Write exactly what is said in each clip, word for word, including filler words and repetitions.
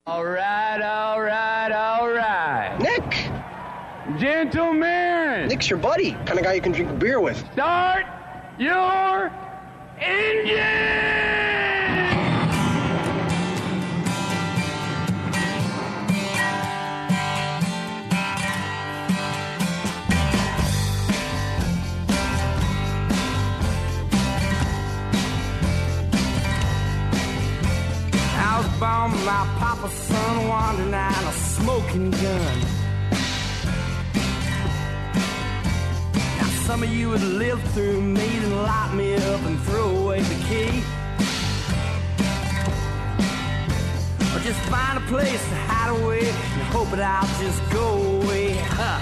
All right, all right, all right. Nick! Gentlemen! Nick's your buddy. Kind of guy you can drink a beer with. Start your engine! Outbound, my papa's son wandering out a smoking gun. Now some of you would live through me and lock me up and throw away the key, or just find a place to hide away and hope it I'll just go away. Huh.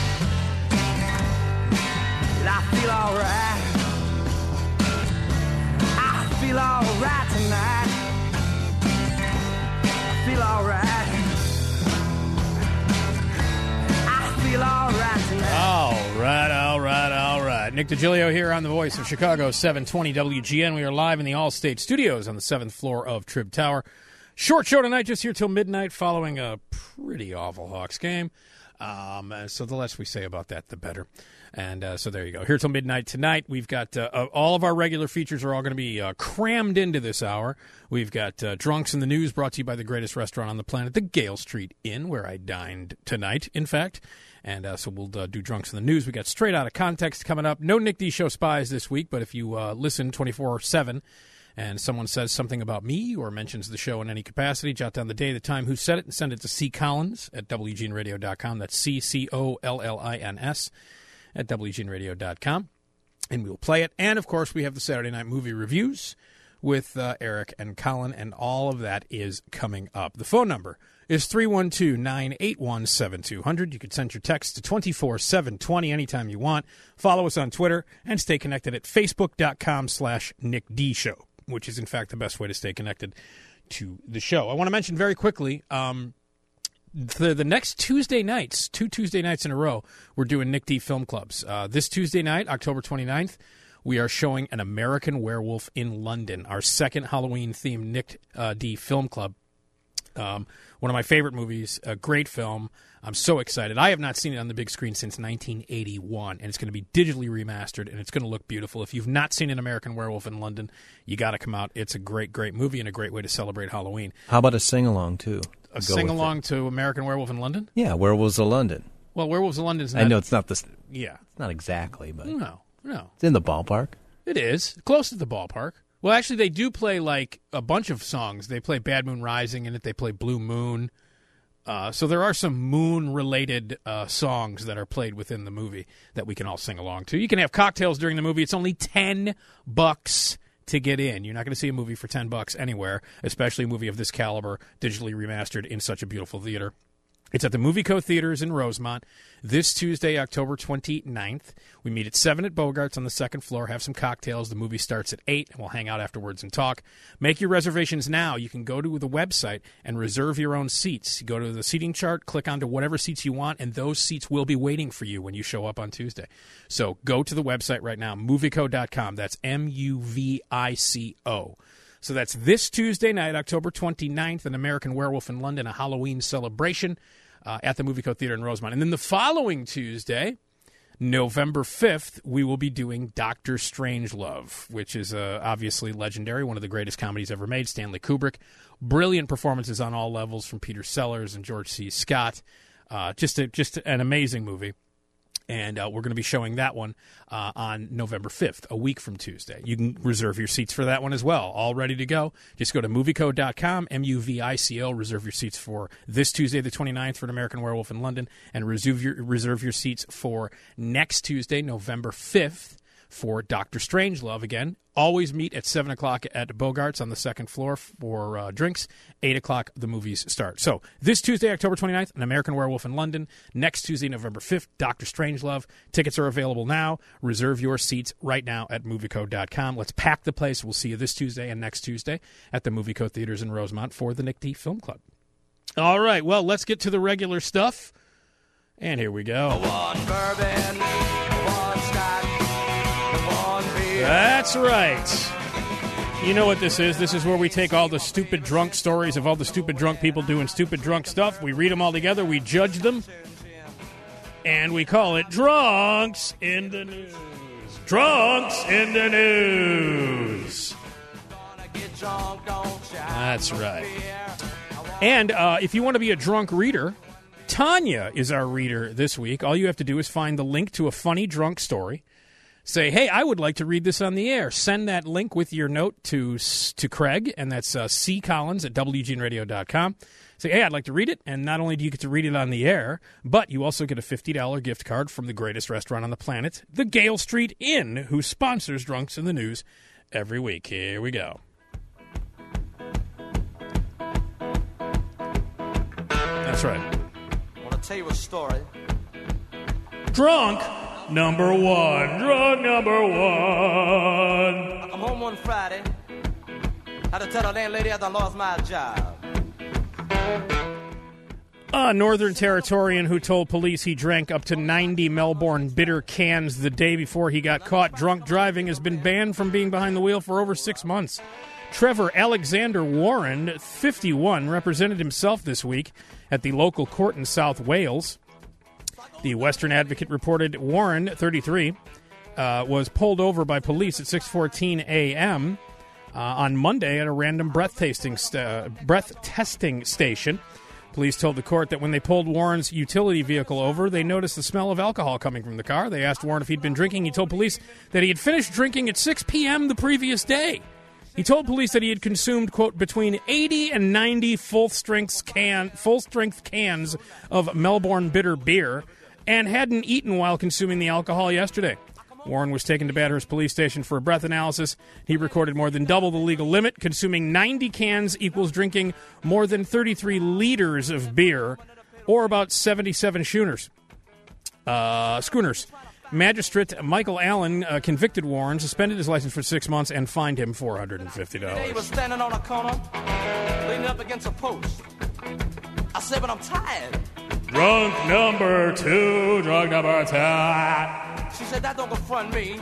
But I feel alright. I feel alright tonight. Feel alright. I feel alright tonight. All right, all right, all right. Nick DiGilio here on the Voice of Chicago, seven twenty W G N. We are live in the Allstate Studios on the seventh floor of Trib Tower. Short show tonight, just here till midnight, following a pretty awful Hawks game. Um, so the less we say about that, the better. And uh, so there you go. Here till midnight tonight. We've got uh, uh, all of our regular features are all going to be uh, crammed into this hour. We've got uh, Drunks in the News, brought to you by the greatest restaurant on the planet, the Gale Street Inn, where I dined tonight, in fact. And uh, so we'll uh, do Drunks in the News. We got Straight Out of Context coming up. No Nick D Show spies this week, but if you uh, listen twenty-four seven and someone says something about me or mentions the show in any capacity, jot down the day, the time, who said it, and send it to C. Collins at W G N radio dot com. That's C C O L L I N S at W G N radio dot com. And we will play it. And, of course, we have the Saturday Night Movie Reviews with uh, Eric and Colin, and all of that is coming up. The phone number is three one two, nine eight one, seven two zero zero. You can send your text to twenty-four seven twenty anytime you want. Follow us on Twitter and stay connected at facebook.com slash Nick D Show, which is, in fact, the best way to stay connected to the show. I want to mention very quickly, um, the, the next Tuesday nights, two Tuesday nights in a row, we're doing Nick D Film Clubs. Uh, this Tuesday night, October twenty-ninth, we are showing An American Werewolf in London, our second Halloween-themed Nick uh, D Film Club. Um, one of my favorite movies, a great film. I'm so excited. I have not seen it on the big screen since nineteen eighty-one, and it's going to be digitally remastered, and it's going to look beautiful. If you've not seen An American Werewolf in London, you got to come out. It's a great, great movie and a great way to celebrate Halloween. How about a sing-along, too? A sing-along to American Werewolf in London? Yeah, Werewolves of London. Well, Werewolves of London is not... I know it's not the... Yeah. It's not exactly, but... No, no. It's in the ballpark. It is. Close to the ballpark. Well, actually, they do play, like, a bunch of songs. They play Bad Moon Rising in it. They play Blue Moon. Uh, so there are some moon-related uh, songs that are played within the movie that we can all sing along to. You can have cocktails during the movie. It's only ten bucks to get in. You're not going to see a movie for ten bucks anywhere, especially a movie of this caliber, digitally remastered in such a beautiful theater. It's at the Movie Co. Theaters in Rosemont this Tuesday, October twenty-ninth. We meet at seven at Bogart's on the second floor, have some cocktails. The movie starts at eight, and we'll hang out afterwards and talk. Make your reservations now. You can go to the website and reserve your own seats. You go to the seating chart, click onto whatever seats you want, and those seats will be waiting for you when you show up on Tuesday. So go to the website right now, movieco dot com. That's M U V I C O. So that's this Tuesday night, October twenty-ninth, An American Werewolf in London, a Halloween celebration uh, at the Movie Co. Theater in Rosemont. And then the following Tuesday, November fifth, we will be doing Doctor Strangelove, which is uh, obviously legendary, one of the greatest comedies ever made, Stanley Kubrick. Brilliant performances on all levels from Peter Sellers and George C. Scott. Uh, just, a, just an amazing movie. And uh, we're going to be showing that one uh, on November fifth, a week from Tuesday. You can reserve your seats for that one as well. All ready to go. Just go to movieco dot com, M U V I C O. Reserve your seats for this Tuesday, the twenty-ninth, for An American Werewolf in London. And reserve your, reserve your seats for next Tuesday, November fifth, for Doctor Strangelove. Again, always meet at seven o'clock at Bogart's on the second floor for uh, drinks. eight o'clock, the movies start. So this Tuesday, October twenty-ninth, An American Werewolf in London. Next Tuesday, November fifth, Doctor Strangelove. Tickets are available now. Reserve your seats right now at movieco dot com. Let's pack the place. We'll see you this Tuesday and next Tuesday at the Movie Co. Theaters in Rosemont for the Nick D Film Club. All right, well, let's get to the regular stuff. And here we go. One bourbon, one scotch, one beer. That's right. You know what this is. This is where we take all the stupid drunk stories of all the stupid drunk people doing stupid drunk stuff. We read them all together. We judge them. And we call it Drunks in the News. Drunks in the News. That's right. And uh, if you want to be a drunk reader, Tanya is our reader this week. All you have to do is find the link to a funny drunk story. Say, hey, I would like to read this on the air. Send that link with your note to to Craig, and that's uh, C. Collins at W G N radio dot com. Say, hey, I'd like to read it, and not only do you get to read it on the air, but you also get a fifty dollars gift card from the greatest restaurant on the planet, the Gale Street Inn, who sponsors Drunks in the News every week. Here we go. That's right. I want to tell you a story. Drunk number one. Drunk number one. I'm home one Friday. Had to tell the landlady I done lost my job. A Northern Territorian who told police he drank up to ninety Melbourne bitter cans the day before he got caught drunk driving has been banned from being behind the wheel for over six months. Trevor Alexander Warren, fifty-one, represented himself this week at the local court in South Wales. The Western Advocate reported Warren, thirty-three, uh, was pulled over by police at six fourteen a.m. Uh, on Monday at a random breath tasting st- uh, breath testing station. Police told the court that when they pulled Warren's utility vehicle over, they noticed the smell of alcohol coming from the car. They asked Warren if he'd been drinking. He told police that he had finished drinking at six p.m. the previous day. He told police that he had consumed, quote, between eighty and ninety full-strength can, full-strength cans of Melbourne bitter beer and hadn't eaten while consuming the alcohol yesterday. Warren was taken to Bathurst Police Station for a breath analysis. He recorded more than double the legal limit. Consuming ninety cans equals drinking more than thirty-three liters of beer, or about seventy-seven schooners. Uh, schooners. Magistrate Michael Allen uh, convicted Warren, suspended his license for six months, and fined him four hundred fifty dollars. He was standing on a corner, leaning up against a post. I said, but I'm tired. Drunk number two, drunk number two. She said, that don't confront me.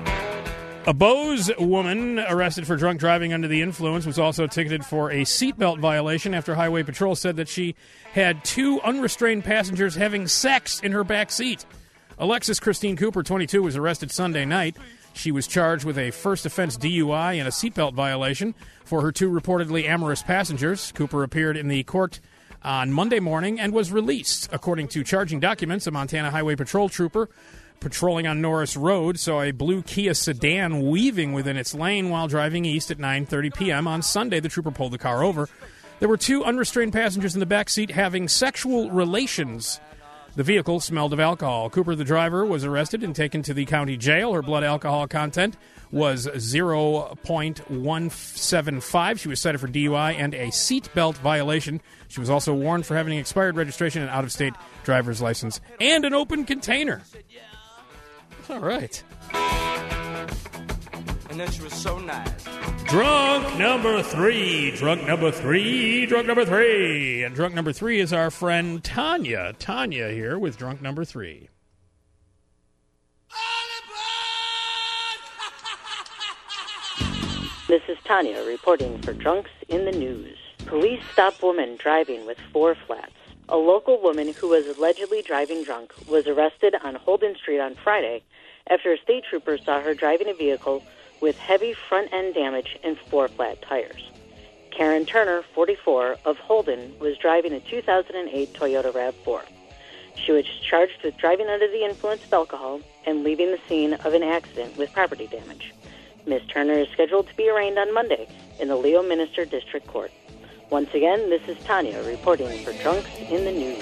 A Bose woman arrested for drunk driving under the influence was also ticketed for a seatbelt violation after Highway Patrol said that she had two unrestrained passengers having sex in her back seat. Alexis Christine Cooper, twenty-two, was arrested Sunday night. She was charged with a first offense D U I and a seatbelt violation for her two reportedly amorous passengers. Cooper appeared in the court on Monday morning and was released. According to charging documents, a Montana Highway Patrol trooper patrolling on Norris Road saw a blue Kia sedan weaving within its lane while driving east at nine thirty p.m. On Sunday. The trooper pulled the car over. There were two unrestrained passengers in the back seat having sexual relations. The vehicle smelled of alcohol. Cooper, the driver, was arrested and taken to the county jail. Her blood alcohol content was zero point one seven five. She was cited for D U I and a seatbelt violation. She was also warned for having expired registration, an out-of-state driver's license, and an open container. All right. And then she was so nice. Drunk number three. Drunk number three. Drunk number three. And drunk number three is our friend Tanya. Tanya here with drunk number three. This is Tanya reporting for Drunks in the News. Police stop woman driving with four flats. A local woman who was allegedly driving drunk was arrested on Holden Street on Friday after a state trooper saw her driving a vehicle with heavy front-end damage and four flat tires. Karen Turner, forty-four, of Holden, was driving a two thousand eight Toyota RAV four. She was charged with driving under the influence of alcohol and leaving the scene of an accident with property damage. Miz Turner is scheduled to be arraigned on Monday in the Leo Minister District Court. Once again, this is Tanya reporting for Drunks in the News.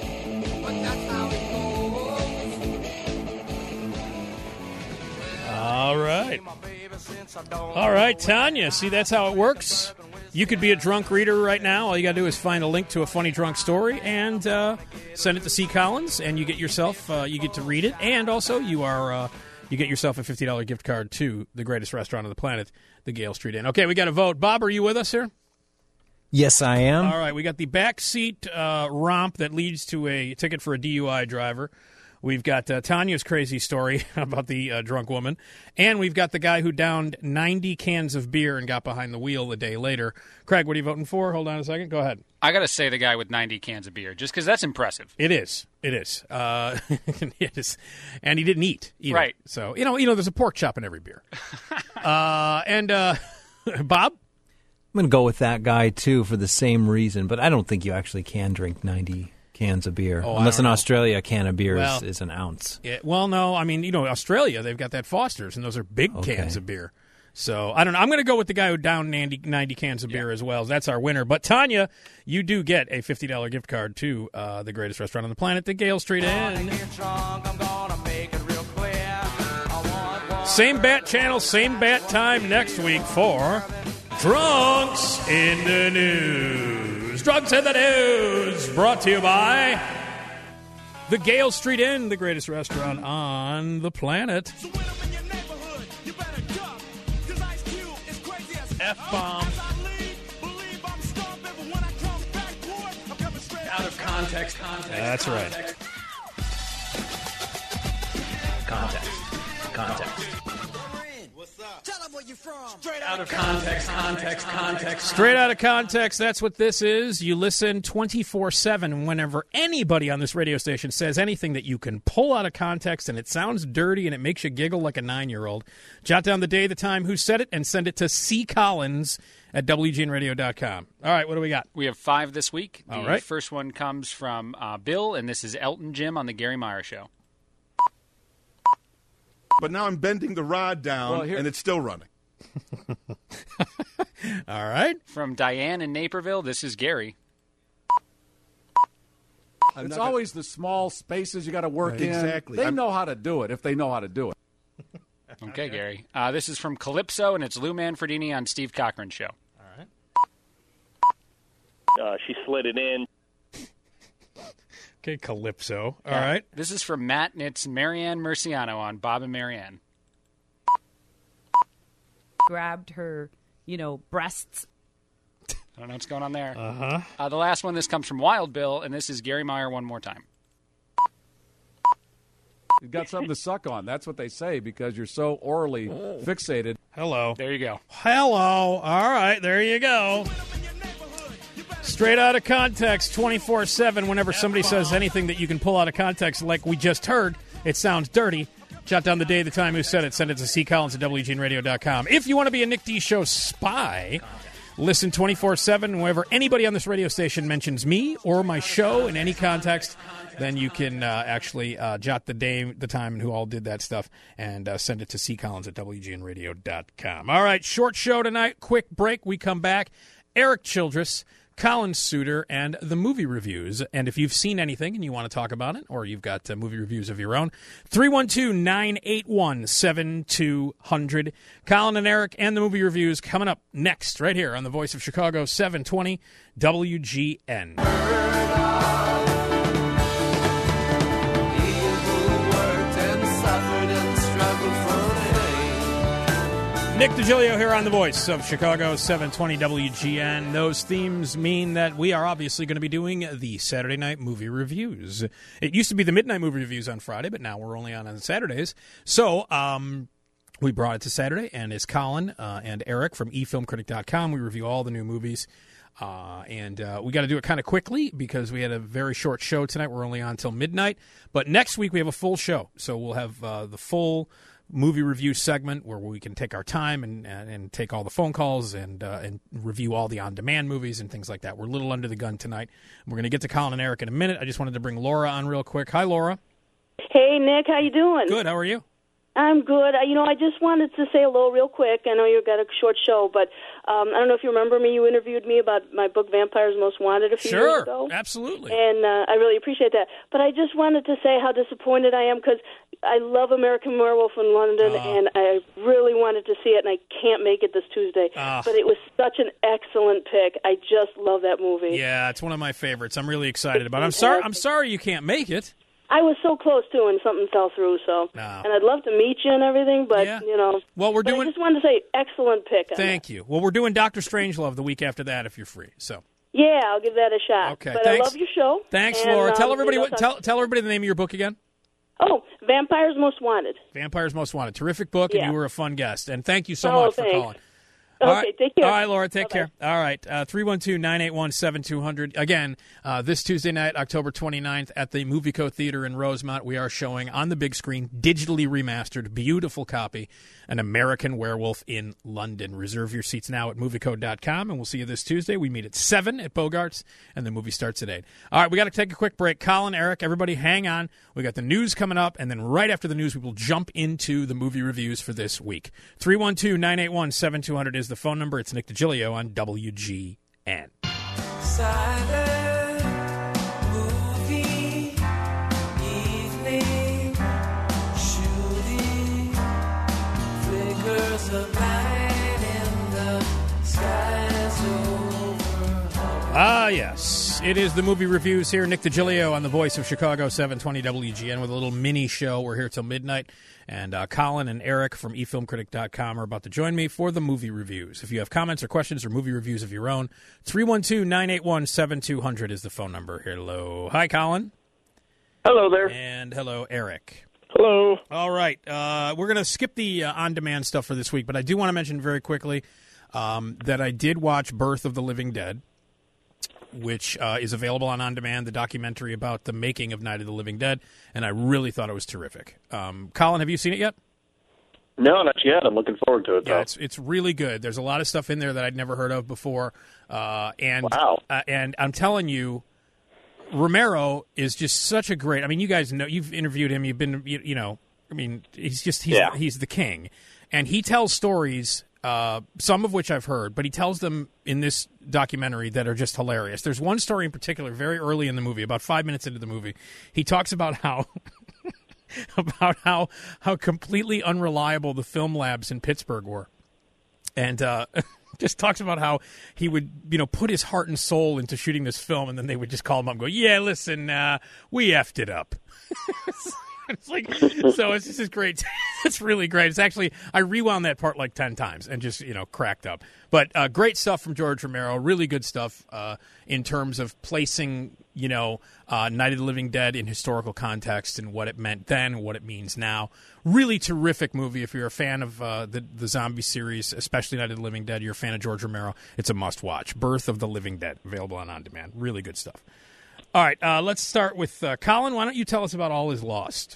All right. All right, Tanya. See, that's how it works. You could be a drunk reader right now. All you got to do is find a link to a funny drunk story and uh, send it to C. Collins, and you get yourself, uh, you get to read it, and also you are, uh, you get yourself a fifty dollars gift card to the greatest restaurant on the planet, the Gale Street Inn. Okay, we got to vote. Bob, are you with us here? Yes, I am. All right, we got the backseat uh, romp that leads to a ticket for a D U I driver. We've got uh, Tanya's crazy story about the uh, drunk woman. And we've got the guy who downed ninety cans of beer and got behind the wheel a day later. Craig, what are you voting for? Hold on a second. Go ahead. I got to say the guy with ninety cans of beer, just because that's impressive. It is. It is. Uh, it is. And he didn't eat either. Right. So, you know, you know, there's a pork chop in every beer. uh, and uh, Bob? I'm going to go with that guy, too, for the same reason, but I don't think you actually can drink ninety cans of beer. Oh, Unless in know. Australia, a can of beer well, is, is an ounce. Yeah, well, no. I mean, you know, Australia, they've got that Foster's, and those are big Okay. cans of beer. So, I don't know. I'm going to go with the guy who downed ninety, ninety cans of beer as well. That's our winner. But, Tanya, you do get a fifty dollars gift card to uh, the greatest restaurant on the planet, the Gale Street Inn. Same bat channel, same bat time next week for Drunks in the News. Drunks in the News, brought to you by the Gale Street Inn, the greatest restaurant on the planet. F-bomb. Out of context, context. That's right. Context. Context. Out of context, context, context. Straight out of context, that's what this is. You listen twenty-four seven whenever anybody on this radio station says anything that you can pull out of context and it sounds dirty and it makes you giggle like a nine-year-old. Jot down the day, the time, who said it, and send it to C. Collins at W G N radio dot com. All right, what do we got? We have five this week. The All right. first one comes from uh, Bill, and this is Elton Jim on the Gary Meyer Show. But now I'm bending the rod down, Well, here- and it's still running. All right. From Diane in Naperville, this is Gary. It's always the small spaces you got to work in. Exactly. They I'm- know how to do it if they know how to do it. Okay, Gary. Uh, this is from Calypso, and it's Lou Manfredini on Steve Cochran's show. Uh, she slid it in. Okay, Calypso. All Yeah. right. This is from Matt, and it's Marianne Murciano on Bob and Marianne. Grabbed her, you know, breasts. I don't know what's going on there. Uh-huh. Uh, the last one, this comes from Wild Bill, and this is Gary Meyer one more time. You've got something to suck on. That's what they say because you're so orally fixated. Hello. There you go. Hello. All right, there you go. Straight out of context, twenty-four seven, whenever somebody says anything that you can pull out of context, like we just heard, it sounds dirty. Jot down the day, the time, who said it. Send it to C. Collins at W G N radio dot com. If you want to be a Nick D Show spy, listen twenty-four seven. Whenever anybody on this radio station mentions me or my show in any context, then you can uh, actually uh, jot the day, the time, and who all did that stuff, and uh, send it to C. Collins at W G N radio dot com. All right, short show tonight. Quick break. We come back. Eric Childress, Colin Suter, and the movie reviews. And if you've seen anything and you want to talk about it, or you've got uh, movie reviews of your own, three one two, nine eight one, seven two zero zero. Colin and Eric and the movie reviews coming up next, right here on the Voice of Chicago, seven twenty W G N. Nick DiGilio here on the Voice of Chicago, seven twenty W G N. Those themes mean that we are obviously going to be doing the Saturday night movie reviews. It used to be the midnight movie reviews on Friday, but now we're only on on Saturdays. So um, we brought it to Saturday, and it's Colin uh, and Eric from e film critic dot com. We review all the new movies. Uh, and uh, we got to do it kind of quickly because we had a very short show tonight. We're only on till midnight. But next week we have a full show. So we'll have uh, the full movie review segment where we can take our time and and, and take all the phone calls and uh, and review all the on-demand movies and things like that. We're a little under the gun tonight. We're going to get to Colin and Eric in a minute. I just wanted to bring Laura on real quick. Hi, Laura. Hey, Nick. How you doing? Good. How are you? I'm good. Uh, you know, I just wanted to say hello real quick. I know you've got a short show, but um, I don't know if you remember me. You interviewed me about my book, Vampires Most Wanted, a few sure, years ago. Sure, absolutely. And uh, I really appreciate that. But I just wanted to say how disappointed I am because I love American Werewolf in London, uh, and I really wanted to see it, and I can't make it this Tuesday. Uh, but it was such an excellent pick. I just love that movie. Yeah, it's one of my favorites. I'm really excited about it. I'm sorry, I'm sorry you can't make it. I was so close to, and something fell through. So, no. And I'd love to meet you and everything, but yeah. you know. Well, we're but doing. I just wanted to say, excellent pick. Thank you. Well, we're doing Doctor Strangelove the week after that, if you're free. So. Yeah, I'll give that a shot. Okay. But Thanks. I love your show. Thanks, and, Laura. Um, tell everybody you know, what. Tell tell everybody the name of your book again. Oh, Vampires Most Wanted. Vampires Most Wanted. Terrific book, Yeah. and you were a fun guest. And thank you so Oh, much for thanks. calling. All Okay, right. take care. All right, Laura, take Bye-bye. care. All right, uh, three one two, nine eight one, seven two zero zero. Again, uh, this Tuesday night, October twenty-ninth, at the Movieco Theater in Rosemont, we are showing on the big screen, digitally remastered, beautiful copy, An American Werewolf in London. Reserve your seats now at movieco dot com, and we'll see you this Tuesday. We meet at seven at Bogart's, and the movie starts at eight. All right, we got to take a quick break. Colin, Eric, everybody hang on. We got the news coming up, and then right after the news, we will jump into the movie reviews for this week. three one two, nine eight one, seven two zero zero is the phone number. It's Nick DiGilio on W G N. Silent movie evening, shooting flickers of light in the skies over. Ah, yes. It is the movie reviews here. Nick DiGilio on the voice of Chicago seven twenty W G N with a little mini show. We're here till midnight. And uh, Colin and Eric from e film critic dot com are about to join me for the movie reviews. If you have comments or questions or movie reviews of your own, three one two, nine eight one, seven two zero zero is the phone number. Hello. Hi, Colin. Hello there. And hello, Eric. Hello. All right. Uh, we're going to skip the uh, on-demand stuff for this week, but I do want to mention very quickly um, that I did watch Birth of the Living Dead, which uh, is available on On Demand, the documentary about the making of Night of the Living Dead, and I really thought it was terrific. Um, Colin, have you seen it yet? No, not yet. I'm looking forward to it, Yeah, though. it's it's really good. There's a lot of stuff in there that I'd never heard of before, uh, and Wow. uh, and I'm telling you, Romero is just such a great. I mean, you guys know, you've interviewed him. You've been, you, you know, I mean, he's just he's Yeah. he's the king, and he tells stories. Uh, some of which I've heard, but he tells them in this documentary that are just hilarious. There's one story in particular, very early in the movie, about five minutes into the movie. He talks about how about how how completely unreliable the film labs in Pittsburgh were, and uh, just talks about how he would, you know, put his heart and soul into shooting this film, and then they would just call him up and go, "Yeah, listen, uh, we effed it up." It's like, so it's just great. It's really great. It's actually, I rewound that part like ten times and just, you know, cracked up. But uh, great stuff from George Romero. Really good stuff uh, in terms of placing, you know, uh, Night of the Living Dead in historical context and what it meant then, what it means now. Really terrific movie. If you're a fan of uh, the, the zombie series, especially Night of the Living Dead, you're a fan of George Romero, it's a must-watch. Birth of the Living Dead, available on On Demand. Really good stuff. All right, uh, let's start with uh, Colin. Why don't you tell us about All Is Lost?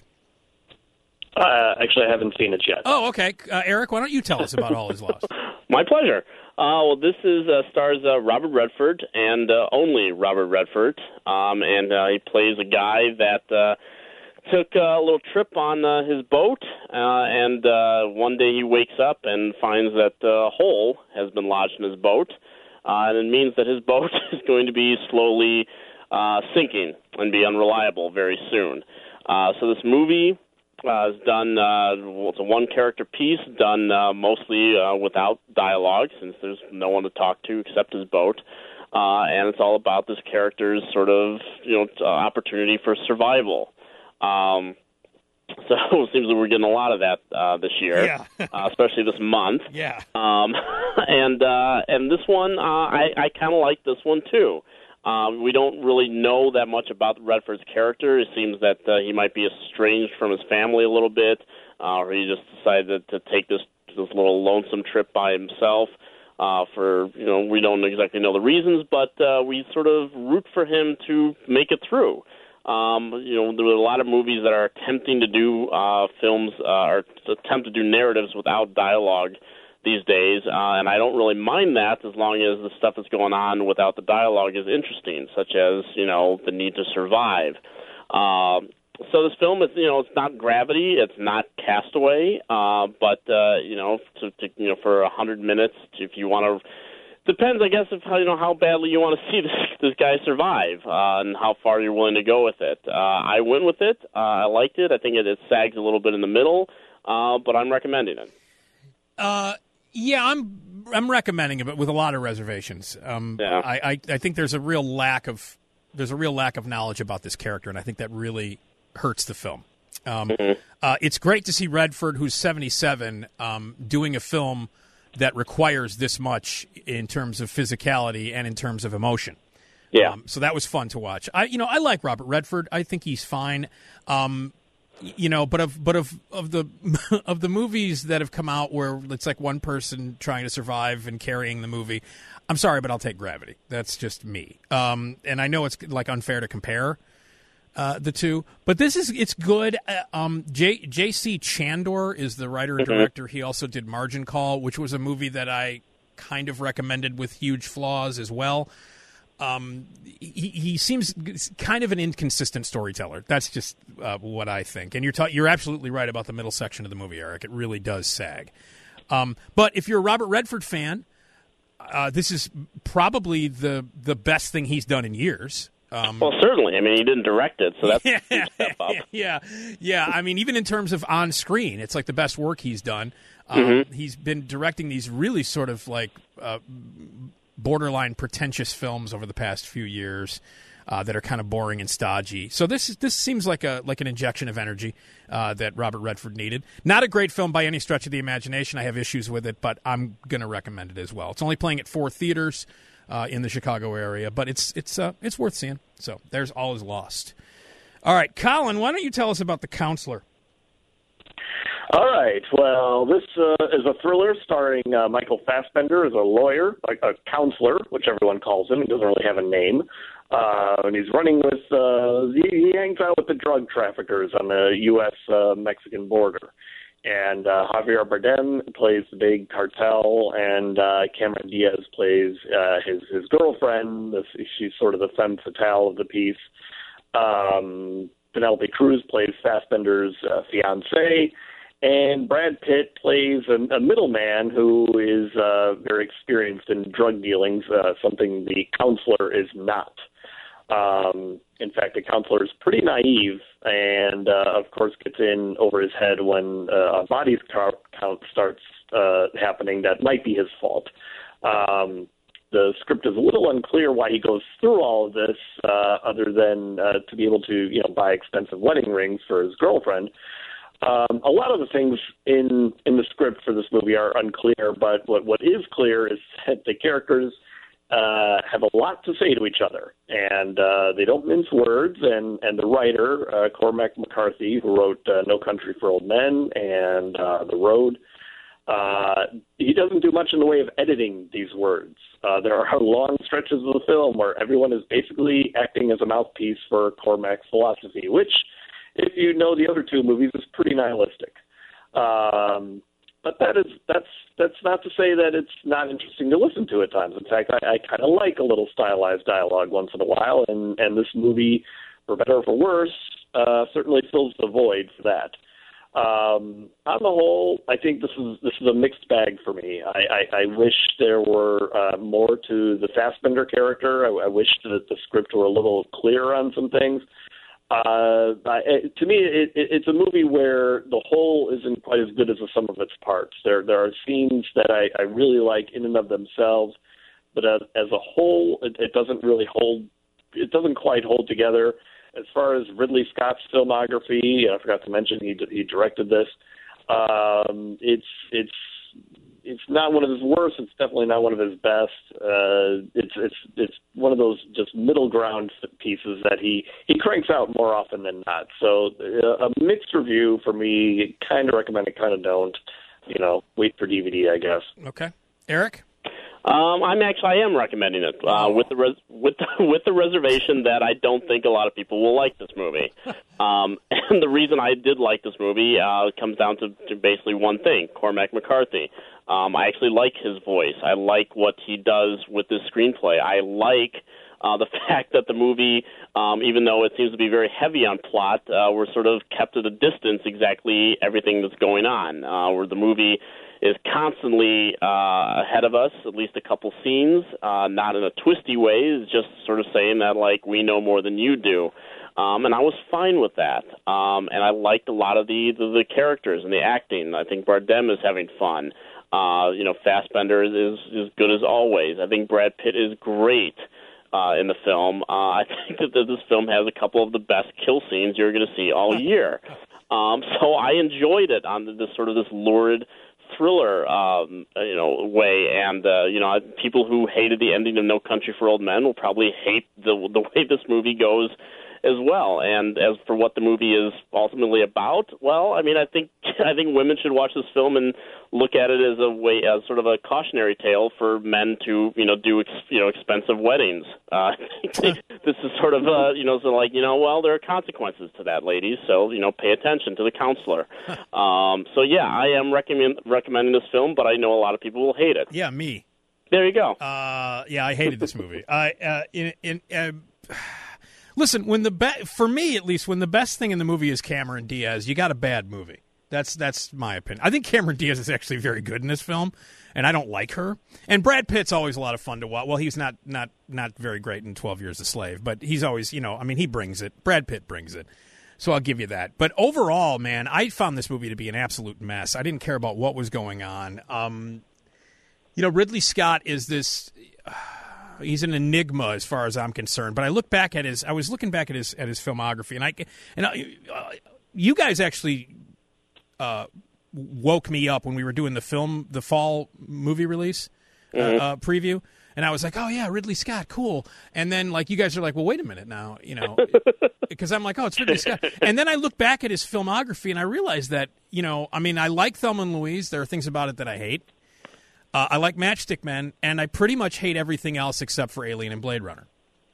Uh, actually, I haven't seen it yet. Oh, okay. Uh, Eric, why don't you tell us about All Is Lost? My pleasure. Uh, well, this is uh, stars uh, Robert Redford and uh, only Robert Redford, um, and uh, he plays a guy that uh, took uh, a little trip on uh, his boat, uh, and uh, one day he wakes up and finds that a hole has been lodged in his boat, uh, and it means that his boat is going to be slowly uh, sinking and be unreliable very soon. Uh, so this movie uh, is done, uh, well, it's a one-character piece, done uh, mostly uh, without dialogue, since there's no one to talk to except his boat. Uh, and it's all about this character's sort of, you know, uh, opportunity for survival. Um, so it seems like we're getting a lot of that uh, this year, Yeah. uh, especially this month. Yeah. Um, and uh, and this one, uh, I, I kind of like this one too. Um, we don't really know that much about Redford's character. It seems that uh, he might be estranged from his family a little bit, uh, or he just decided to take this this little lonesome trip by himself. Uh, for, you know, we don't exactly know the reasons, but uh, we sort of root for him to make it through. Um, you know, there are a lot of movies that are attempting to do uh, films, uh, or attempt to do narratives without dialogue these days, uh, and I don't really mind that as long as the stuff that's going on without the dialogue is interesting, such as, you know, the need to survive. Um, so this film is, you know, it's not Gravity, it's not Castaway, uh, but, uh, you know, to, to, you know, for a hundred minutes, if you want to, depends, I guess, of how, you know, how badly you want to see this, this guy survive, uh, and how far you're willing to go with it. Uh, I went with it. Uh, I liked it. I think it, it sags a little bit in the middle, uh, but I'm recommending it. Uh, yeah, I'm I'm recommending it, but with a lot of reservations. Um, Yeah. I, I I think there's a real lack of there's a real lack of knowledge about this character, and I think that really hurts the film. Um, Mm-hmm. uh, it's great to see Redford, who's seventy-seven, um, doing a film that requires this much in terms of physicality and in terms of emotion. Yeah. Um, so that was fun to watch. I, you know, I like Robert Redford. I think he's fine. Um, you know, but of but of of the of the movies that have come out where it's like one person trying to survive and carrying the movie, I'm sorry, but I'll take Gravity. That's just me. Um, and I know it's like unfair to compare uh, the two, but this is it's good. Uh, um, J J.C. Chandor is the writer and director. He also did Margin Call, which was a movie that I kind of recommended with huge flaws as well. Um, he, he seems kind of an inconsistent storyteller. That's just uh, what I think. And you're ta- you're absolutely right about the middle section of the movie, Eric. It really does sag. Um, but if you're a Robert Redford fan, uh, this is probably the the best thing he's done in years. Um, well, certainly. I mean, he didn't direct it, so that's yeah, a huge step up. Yeah, yeah. I mean, even in terms of on screen, it's like the best work he's done. Um, mm-hmm. He's been directing these really sort of like uh, borderline pretentious films over the past few years uh, that are kind of boring and stodgy. So this this seems like a like an injection of energy uh, that Robert Redford needed. Not a great film by any stretch of the imagination. I have issues with it, but I'm going to recommend it as well. It's only playing at four theaters uh, in the Chicago area, but it's it's uh, it's worth seeing. So there's All Is Lost. All right, Colin, why don't you tell us about The Counselor? All right. Well, this uh, is a thriller starring uh, Michael Fassbender as a lawyer, like a counselor, which everyone calls him. He doesn't really have a name. Uh, and he's running with, uh, he, he hangs out with the drug traffickers on the U S uh, Mexican border. And uh, Javier Bardem plays the big cartel, and uh, Cameron Diaz plays uh, his, his girlfriend. This, she's sort of the femme fatale of the piece. Um, Penelope Cruz plays Fassbender's uh, fiancée. And Brad Pitt plays a, a middleman who is uh, very experienced in drug dealings, uh, something the counselor is not. Um, in fact, the counselor is pretty naive and, uh, of course, gets in over his head when uh, a body count starts uh, happening that might be his fault. Um, the script is a little unclear why he goes through all of this, uh, other than uh, to be able to, you know, buy expensive wedding rings for his girlfriend. Um, a lot of the things in in the script for this movie are unclear, but what, what is clear is that the characters uh, have a lot to say to each other, and uh, they don't mince words, and, and the writer, uh, Cormac McCarthy, who wrote uh, No Country for Old Men and uh, The Road, uh, he doesn't do much in the way of editing these words. Uh, there are long stretches of the film where everyone is basically acting as a mouthpiece for Cormac's philosophy, which, if you know the other two movies, is pretty nihilistic. Um, but that is that's that's not to say that it's not interesting to listen to at times. In fact, I, I kind of like a little stylized dialogue once in a while, and, and this movie, for better or for worse, uh, certainly fills the void for that. Um, on the whole, I think this is this is a mixed bag for me. I, I, I wish there were uh, more to the Fassbender character. I, I wish that the script were a little clearer on some things. Uh, I, to me, it, it, it's a movie where the whole isn't quite as good as the sum of its parts. There, there are scenes that I, I really like in and of themselves, but as, as a whole, it, it doesn't really hold. It doesn't quite hold together. As far as Ridley Scott's filmography, I forgot to mention he he directed this. Um, it's it's. It's not one of his worst. It's definitely not one of his best. Uh, it's it's it's one of those just middle ground pieces that he, he cranks out more often than not. So uh, a mixed review for me. Kind of recommend it, kind of don't. You know, wait for D V D, I guess. Okay, Eric. Um, I'm actually I am recommending it uh, with the res- with the, with the reservation that I don't think a lot of people will like this movie. Um, and the reason I did like this movie uh, comes down to, to basically one thing: Cormac McCarthy. Um, I actually like his voice. I like what he does with this screenplay. I like uh, the fact that the movie, um, even though it seems to be very heavy on plot, uh, we're sort of kept at a distance exactly everything that's going on. Uh, where the movie is constantly uh, ahead of us, at least a couple scenes, uh, not in a twisty way, it's just sort of saying that, like, we know more than you do. Um, and I was fine with that. Um, and I liked a lot of the, the, the characters and the acting. I think Bardem is having fun. Uh, you know, Fassbender is, is is good as always. I think Brad Pitt is great uh, in the film. Uh, I think that this film has a couple of the best kill scenes you're going to see all year. Um, so I enjoyed it on this sort of this lurid thriller, um, you know, way. And uh, you know, people who hated the ending of No Country for Old Men will probably hate the the way this movie goes as well. And as for what the movie is ultimately about, well, I mean, I think I think women should watch this film and look at it as a way, as sort of a cautionary tale for men to, you know, do ex, you know expensive weddings. Uh, this is sort of uh, you know, so like you know, well, there are consequences to that, ladies. So you know, pay attention to the counselor. um, so yeah, I am recommend recommending this film, but I know a lot of people will hate it. Yeah, me. There you go. Uh, yeah, I hated this movie. I uh, in in. Uh, Listen, when the be- for me at least, when the best thing in the movie is Cameron Diaz, you got a bad movie. That's that's my opinion. I think Cameron Diaz is actually very good in this film, and I don't like her. And Brad Pitt's always a lot of fun to watch. Well, he's not not not very great in twelve Years a Slave, but he's always, you know, I mean, he brings it. Brad Pitt brings it. So I'll give you that. But overall, man, I found this movie to be an absolute mess. I didn't care about what was going on. Um, you know, Ridley Scott is this. Uh, He's an enigma as far as I'm concerned. But I look back at his. I was looking back at his at his filmography, and I and I, uh, you guys actually uh, woke me up when we were doing the film, the fall movie release uh, Mm-hmm. uh, preview, and I was like, oh yeah, Ridley Scott, cool. And then like you guys are like, well, wait a minute now, you know, because I'm like, oh, it's Ridley Scott. And then I look back at his filmography, and I realized that, you know, I mean, I like Thelma and Louise. There are things about it that I hate. Uh, I like Matchstick Men, and I pretty much hate everything else except for Alien and Blade Runner.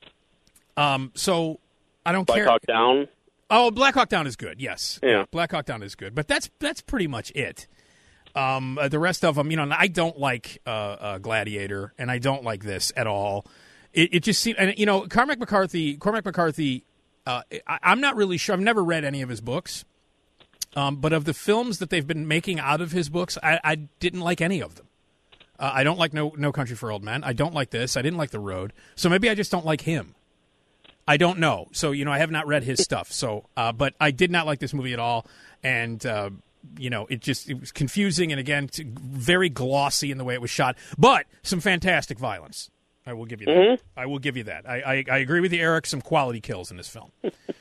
Um, so I don't Black care. Hawk Down. Oh, Black Hawk Down is good. Yes, Yeah. Black Hawk Down is good, but that's that's pretty much it. Um, uh, the rest of them, you know, I don't like uh, uh, Gladiator, and I don't like this at all. It, it just seems, and you know, Cormac McCarthy. Cormac McCarthy. Uh, I, I'm not really sure. I've never read any of his books, um, but of the films that they've been making out of his books, I, I didn't like any of them. Uh, I don't like no No Country for Old Men. I don't like this. I didn't like The Road. So maybe I just don't like him. I don't know. So, you know, I have not read his stuff. So, uh, but I did not like this movie at all. And, uh, you know, it just it was confusing and, again, t- very glossy in the way it was shot. But some fantastic violence. I will give you that. Mm-hmm. I will give you that. I, I, I agree with you, Eric. Some quality kills in this film.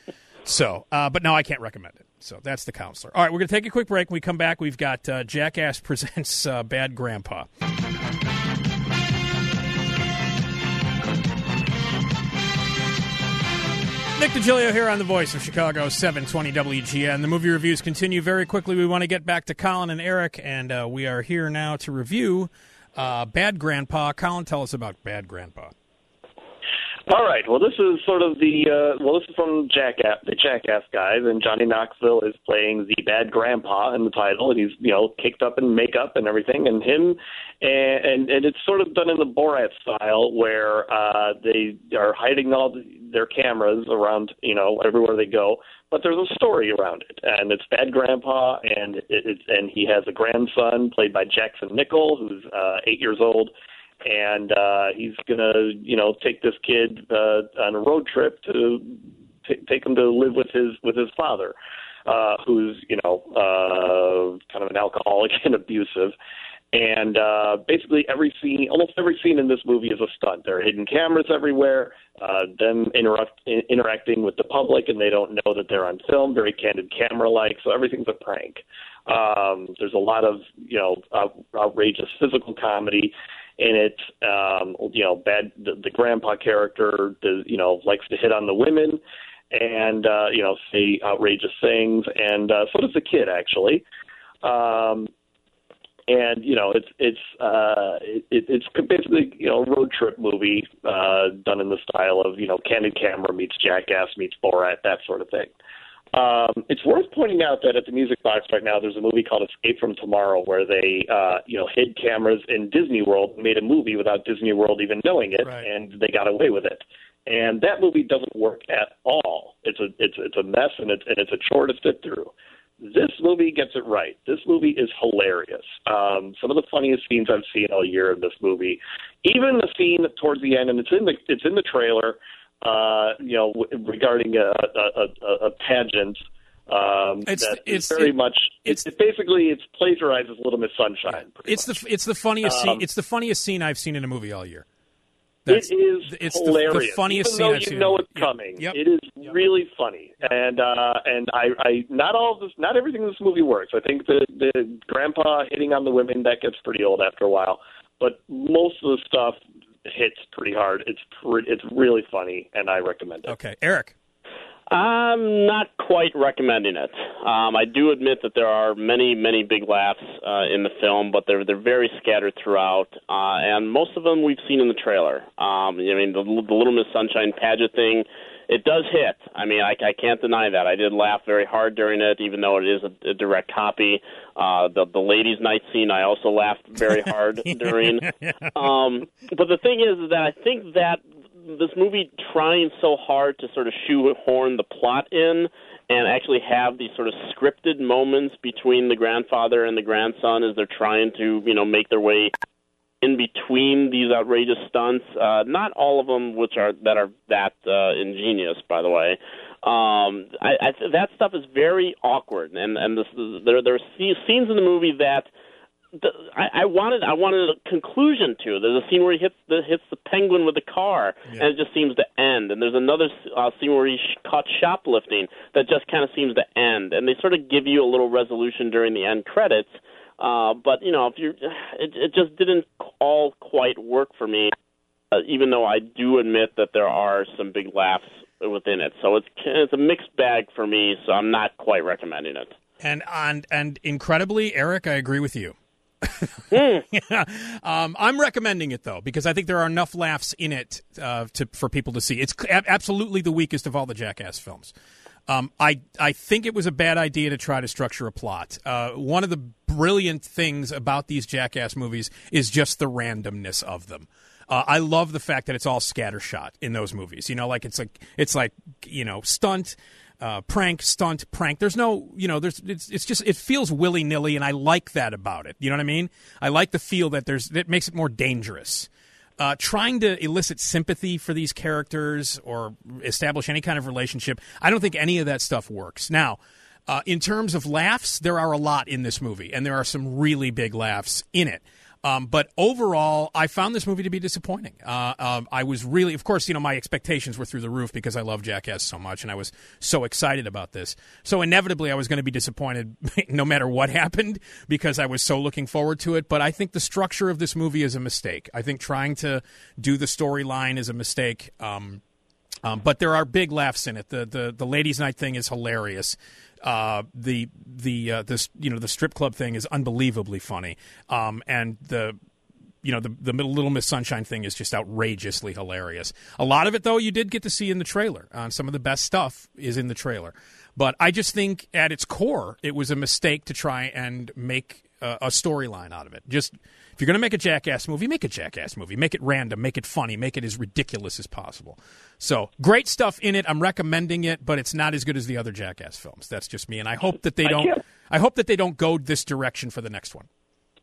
So, uh, but no, I can't recommend it. So that's The Counselor. All right, we're going to take a quick break. When we come back, we've got uh, Jackass Presents uh, Bad Grandpa. Nick DiGilio here on The Voice of Chicago, seven twenty W G N. The movie reviews continue very quickly. We want to get back to Colin and Eric, and uh, we are here now to review uh, Bad Grandpa. Colin, tell us about Bad Grandpa. All right. Well, this is sort of the uh, well, this is from Jackass, the Jackass guys, and Johnny Knoxville is playing the bad grandpa in the title, and he's you know caked up in makeup and everything, and him, and and, and it's sort of done in the Borat style, where uh, they are hiding all the, their cameras around you know everywhere they go, but there's a story around it, and it's Bad Grandpa, and it, it's and he has a grandson played by Jackson Nichol, who's uh, eight years old. And uh, he's gonna, you know, take this kid uh, on a road trip to t- take him to live with his with his father, uh, who's, you know, uh, kind of an alcoholic and abusive. And uh, basically, every scene, almost every scene in this movie is a stunt. There are hidden cameras everywhere. Uh, them interrupt, in, interacting with the public, and they don't know that they're on film. Very candid camera-like, so everything's a prank. Um, there's a lot of, you know, out, outrageous physical comedy in it. Um, you know, bad the, the grandpa character, does, you know, likes to hit on the women and uh, you know, say outrageous things, and uh, so does the kid actually. Um, and you know, it's it's uh, it, it's basically you know a road trip movie uh, done in the style of you know Candid Camera meets Jackass meets Borat, that sort of thing. Um, it's worth pointing out that at the Music Box right now, there's a movie called Escape from Tomorrow, where they, uh, you know, hid cameras in Disney World, made a movie without Disney World even knowing it, right. And they got away with it. And that movie doesn't work at all. It's a it's it's a mess, and it's and it's a chore to sit through. This movie gets it right. This movie is hilarious. Um, some of the funniest scenes I've seen all year in this movie, even the scene towards the end, and it's in the it's in the trailer. Uh, you know, w- regarding a, a, a, a pageant, um, it's that it's very it, much. It's, it's basically it's plagiarizes Little Miss Sunshine. It's much. the it's the funniest um, scene. It's the funniest scene I've seen in a movie all year. That's, it is it's hilarious. The, the funniest Even scene though I've you seen. know it's yep. coming. Yep. It is yep. really funny, yep. and uh, and I, I not all of this, not everything in this movie works. I think the the grandpa hitting on the women, that gets pretty old after a while, but most of the stuff hits pretty hard. It's pre- it's really funny, and I recommend it. Okay, Eric. I'm not quite recommending it. Um, I do admit that there are many, many big laughs uh, in the film, but they're they're very scattered throughout, uh, and most of them we've seen in the trailer. Um, I mean, the, the Little Miss Sunshine pageant thing, it does hit. I mean, I, I can't deny that. I did laugh very hard during it, even though it is a, a direct copy. Uh, the the ladies' night scene, I also laughed very hard during. Um, but the thing is that I think that this movie trying so hard to sort of shoehorn the plot in and actually have these sort of scripted moments between the grandfather and the grandson as they're trying to, you know, make their way in between these outrageous stunts. Uh, not all of them, which are that are that uh, ingenious, by the way. Um, I, I, that stuff is very awkward, and and this, there there are scenes in the movie that. The, I, I wanted I wanted a conclusion to. There's a scene where he hits the hits the penguin with the car, yeah. and it just seems to end. And there's another uh, scene where he's caught shoplifting that just kind of seems to end. And they sort of give you a little resolution during the end credits. Uh, but you know, if you, it, it just didn't all quite work for me. Uh, even though I do admit that there are some big laughs within it, so it's it's a mixed bag for me. So I'm not quite recommending it. And and and incredibly, Eric, I agree with you. yeah. um, I'm recommending it, though, because I think there are enough laughs in it uh, to, for people to see. It's a- absolutely the weakest of all the Jackass films. Um, I, I think it was a bad idea to try to structure a plot. Uh, one of the brilliant things about these Jackass movies is just the randomness of them. Uh, I love the fact that it's all scattershot in those movies. You know, like it's like it's like you know stunt. Uh, prank, stunt, prank. There's no, you know, there's, it's, it's just, it feels willy-nilly, and I like that about it. You know what I mean? I like the feel that there's, that makes it more dangerous. Uh, trying to elicit sympathy for these characters or establish any kind of relationship, I don't think any of that stuff works. Now, uh, in terms of laughs, there are a lot in this movie, and there are some really big laughs in it. Um, but overall, I found this movie to be disappointing. Uh, um, I was really, of course, you know, my expectations were through the roof because I love Jackass so much, and I was so excited about this. So inevitably, I was going to be disappointed no matter what happened because I was so looking forward to it. But I think the structure of this movie is a mistake. I think trying to do the storyline is a mistake. Um, um, but there are big laughs in it. The the the ladies' night thing is hilarious. Uh, the the uh, this you know the strip club thing is unbelievably funny, um, and the you know the the Little Miss Sunshine thing is just outrageously hilarious. A lot of it, though, you did get to see in the trailer. Uh, some of the best stuff is in the trailer, but I just think at its core, it was a mistake to try and make uh, a storyline out of it. Just if you're going to make a Jackass movie, make a Jackass movie. Make it random, make it funny, make it as ridiculous as possible. So, great stuff in it. I'm recommending it, but it's not as good as the other Jackass films. That's just me, and I hope that they don't I, I hope that they don't go this direction for the next one.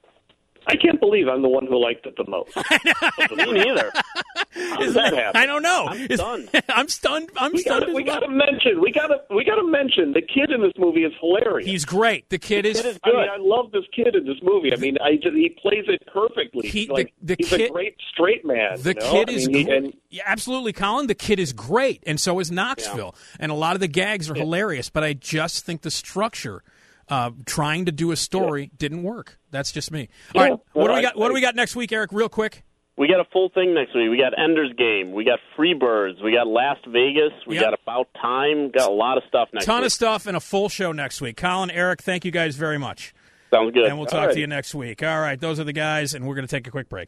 I can't believe I'm the one who liked it the most. Me neither. How does that happen? I don't know. I'm stunned. I'm stunned. I'm we stunned. Gotta, we got to mention. We got to. We got to mention the kid in this movie is hilarious. He's great. The kid, the is, kid is. good. I mean, I love this kid in this movie. I mean, I just, he plays it perfectly. He, like, the, the he's kid, a great straight man. The you know? kid I is mean, great. And, yeah, absolutely, Colin. The kid is great, and so is Knoxville. Yeah. And a lot of the gags are yeah. hilarious. But I just think the structure. Uh, trying to do a story yeah. didn't work. That's just me. All yeah. right, what well, do we got? I, what do we got next week, Eric? Real quick. We got a full thing next week. We got Ender's Game. We got Freebirds. We got Las Vegas. We yep. got About Time. Got a lot of stuff next Ton week. Ton of stuff and a full show next week. Colin, Eric, thank you guys very much. Sounds good. And we'll talk right. to you next week. All right, those are the guys, and we're going to take a quick break.